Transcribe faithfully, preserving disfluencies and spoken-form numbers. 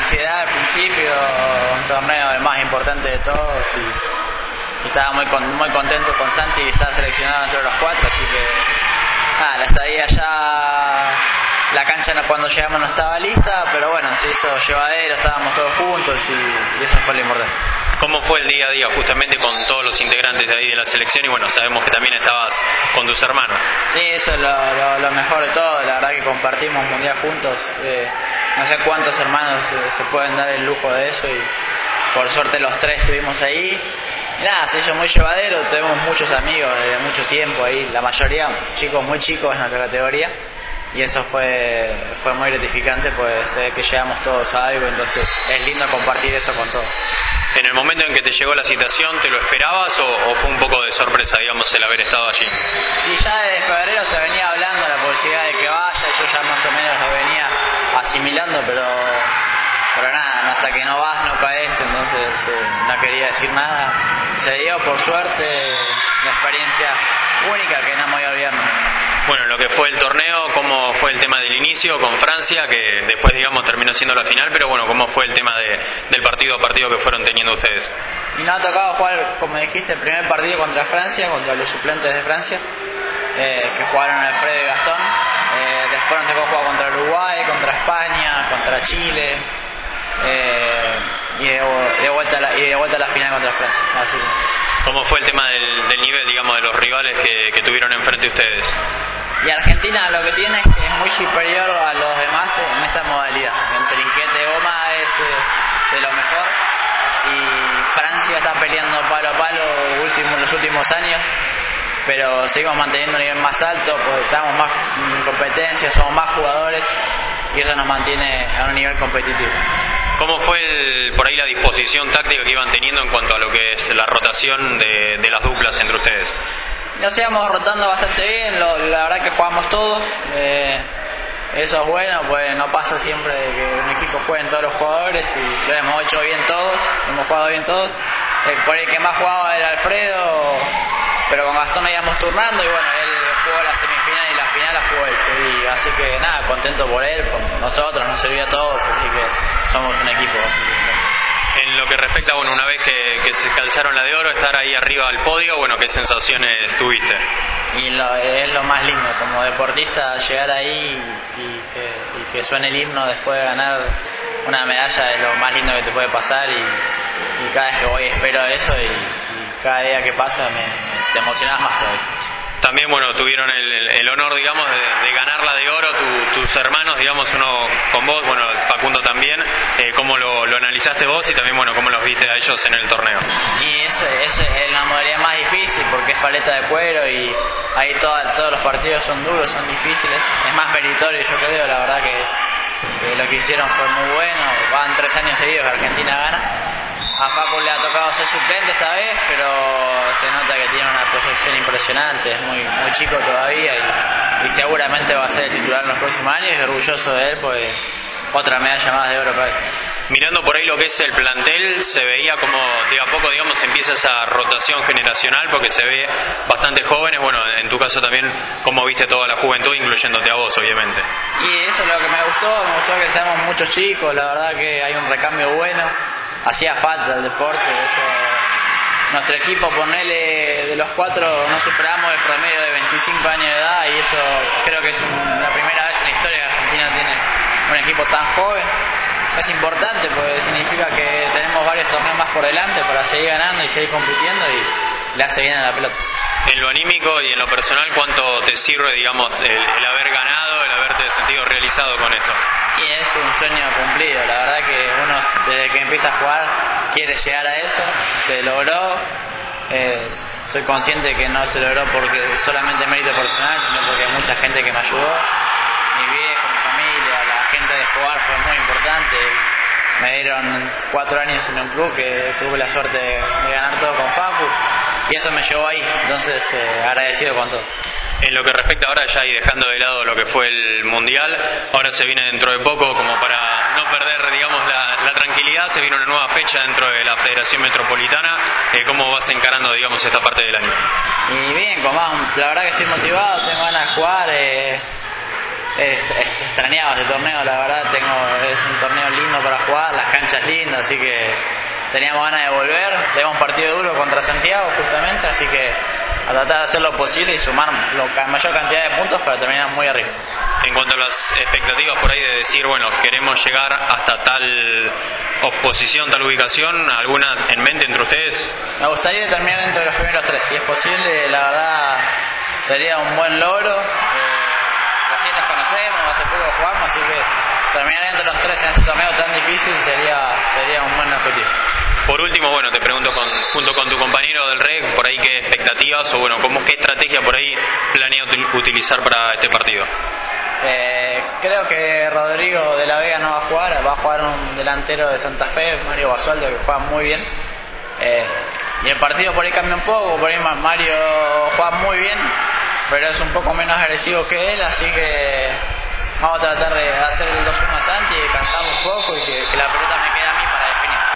ansiedad al principio, un torneo el más importante de todos y, y estaba muy con, muy contento con Santi y estaba seleccionado entre los cuatro, así que nada, la estadía ya, la cancha no, cuando llegamos no estaba lista, pero bueno, se hizo llevadero, estábamos todos juntos y, y eso fue lo importante. ¿Cómo fue el día a día justamente con todos los integrantes de ahí de la selección? Y bueno, sabemos que también estabas con tus hermanos. Sí, eso es lo, lo, lo mejor de todo, la verdad que compartimos un mundial juntos. Eh, no sé cuántos hermanos eh, se pueden dar el lujo de eso y por suerte los tres estuvimos ahí. Y nada, se hizo muy llevadero, tuvimos muchos amigos desde mucho tiempo ahí, la mayoría chicos muy chicos en nuestra categoría. Y eso fue fue muy gratificante, pues se ve que llegamos todos a algo, entonces es lindo compartir eso con todos. En el momento en que te llegó la citación, ¿te lo esperabas o, o fue un poco de sorpresa, digamos, el haber estado allí? Y ya desde febrero se venía hablando la posibilidad de que vaya, yo ya más o menos lo venía asimilando, pero pero nada, hasta que no vas no caes, entonces eh, no quería decir nada. Se dio por suerte una experiencia única que no me voy a olvidar. Bueno, lo que fue el torneo, ¿cómo fue el tema del inicio con Francia, que después, digamos, terminó siendo la final, pero bueno, ¿cómo fue el tema de, del partido a partido que fueron teniendo ustedes? Y nos ha tocado jugar, como dijiste, el primer partido contra Francia, contra los suplentes de Francia, eh, que jugaron Alfredo y Gastón. Eh, después nos tocó jugar contra Uruguay, contra España, contra Chile, eh, y, de, de vuelta a la, y de vuelta a la final contra Francia. Así que... ¿Cómo fue el tema del, del nivel, digamos, de los rivales que, que tuvieron enfrente ustedes? Y Argentina lo que tiene es que es muy superior a los demás en esta modalidad. El trinquete de goma es eh, de lo mejor y Francia está peleando palo a palo último, los últimos años, pero seguimos manteniendo un nivel más alto, pues estamos más en competencia, somos más jugadores y eso nos mantiene a un nivel competitivo. ¿Cómo fue el, por ahí la disposición táctica que iban teniendo en cuanto a lo que es la rotación de, de las duplas entre ustedes? Nos íbamos rotando bastante bien, lo, la verdad que jugamos todos, eh, eso es bueno, pues no pasa siempre que un equipo jueguen todos los jugadores y lo hemos hecho bien todos, hemos jugado bien todos. El, por el que más jugaba era Alfredo, pero con Gastón nos íbamos turnando y bueno, él jugó la semifinal y la final la jugó él, y así que nada, contento por él, por nosotros, nos servía a todos, así que somos un equipo. Así que... En lo que respecta, bueno, una vez que, que se calzaron la de oro, estar ahí arriba del podio, bueno, ¿qué sensaciones tuviste? Y lo, es lo más lindo, como deportista, llegar ahí y, y, que, y que suene el himno después de ganar una medalla es lo más lindo que te puede pasar y, y cada vez que voy espero eso y, y cada día que pasa me, te emocionas más todavía. También, bueno, tuvieron el, el honor, digamos, de, de ganar la de oro, tu, tus hermanos, digamos, uno con vos, bueno, Facundo también, eh, ¿cómo lo, lo analizaste vos y también, bueno, cómo los viste a ellos en el torneo? Y eso, eso es la modalidad más difícil porque es paleta de cuero y ahí toda, todos los partidos son duros, son difíciles, es más meritorio, yo creo, la verdad que, que lo que hicieron fue muy bueno, van tres años seguidos que Argentina gana. A Facu le ha tocado ser suplente esta vez, pero se nota que tiene una proyección impresionante, es muy muy chico todavía y, y seguramente va a ser el titular en los próximos años y orgulloso de él, pues otra medalla más de oro para él. Mirando por ahí lo que es el plantel, se veía como de a poco, digamos, empieza esa rotación generacional porque se ve bastante jóvenes, bueno, en tu caso también, cómo viste toda la juventud, incluyéndote a vos, obviamente. Y eso es lo que me gustó, me gustó que seamos muchos chicos, la verdad que hay un recambio bueno. Hacía falta el deporte, eso. Nuestro equipo, ponele, de los cuatro no superamos el promedio de veinticinco años de edad y eso creo que es un, la primera vez en la historia que Argentina tiene un equipo tan joven. Es importante porque significa que tenemos varios torneos más por delante para seguir ganando y seguir compitiendo y le hace bien a la pelota. En lo anímico y en lo personal, ¿cuánto te sirve, digamos, el, el haber ganado, el haberte sentido realizado con esto? Y es un sueño cumplido, la verdad que uno desde que empieza a jugar quiere llegar a eso, se logró, eh, soy consciente que no se logró porque solamente mérito personal, sino porque hay mucha gente que me ayudó, mi viejo, mi familia, la gente de jugar fue muy importante, me dieron cuatro años en un club que tuve la suerte de, de ganar todo con Facu y eso me llevó ahí, entonces eh, agradecido con todo. En lo que respecta ahora ya y dejando de lado lo que fue el Mundial, ahora se viene dentro de poco, como para no perder, digamos, la, la tranquilidad, se viene una nueva fecha dentro de la Federación Metropolitana. Eh, ¿Cómo vas encarando, digamos, esta parte del año? Y bien, Comán, la verdad que estoy motivado, tengo ganas de jugar, eh, es, es se extrañaba ese torneo, la verdad. Tengo es un torneo lindo para jugar, las canchas lindas, así que teníamos ganas de volver. Tenemos un partido duro contra Santiago justamente, así que a tratar de hacer lo posible y sumar la mayor cantidad de puntos para terminar muy arriba. En cuanto a las expectativas por ahí de decir, bueno, queremos llegar hasta tal oposición, tal ubicación, ¿alguna en mente entre ustedes? Me gustaría terminar dentro de los primeros tres, si es posible. La verdad sería un buen logro. Eh, recién nos conocemos, hace poco jugamos, así que terminar entre los tres en este torneo tan difícil sería, sería un buen objetivo. Por último, bueno, te pregunto con, junto con tu compañero del R E C, por ahí qué expectativas o bueno, cómo, qué estrategia por ahí planea utilizar para este partido. Eh, creo que Rodrigo de la Vega no va a jugar, va a jugar un delantero de Santa Fe, Mario Basualdo, que juega muy bien. Eh, y el partido por ahí cambia un poco, por ahí Mario juega muy bien, pero es un poco menos agresivo que él, así que vamos a tratar de hacer el dos uno a Santi, descansamos un poco y que, que